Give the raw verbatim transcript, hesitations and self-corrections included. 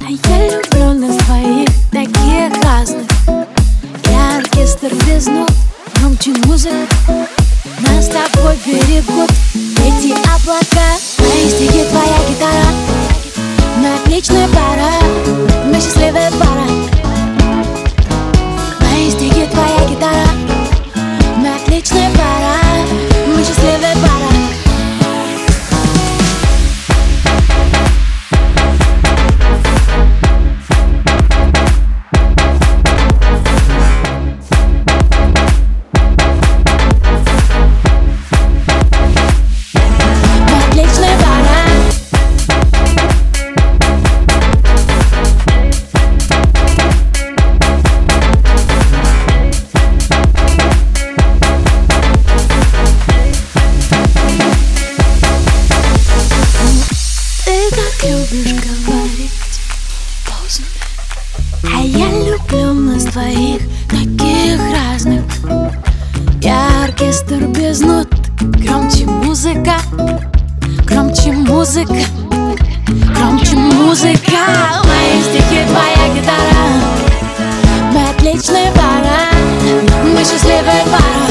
я люблю нас двоих, таких разных. Я оркестр без нот, громче музыка. Нас с тобой берегут эти облака. Мои стихи, твоя гитара, мы отличная пара, мы счастливая пара. Мои стихи, твоя гитара, мы отличная пара, мы счастливая пара. Любишь говорить поздно, а я люблю нас двоих, таких разных. Я оркестр без нот, громче музыка, громче музыка, громче музыка. Мои стихи, твоя гитара, мы отличная пара, мы счастливая пара.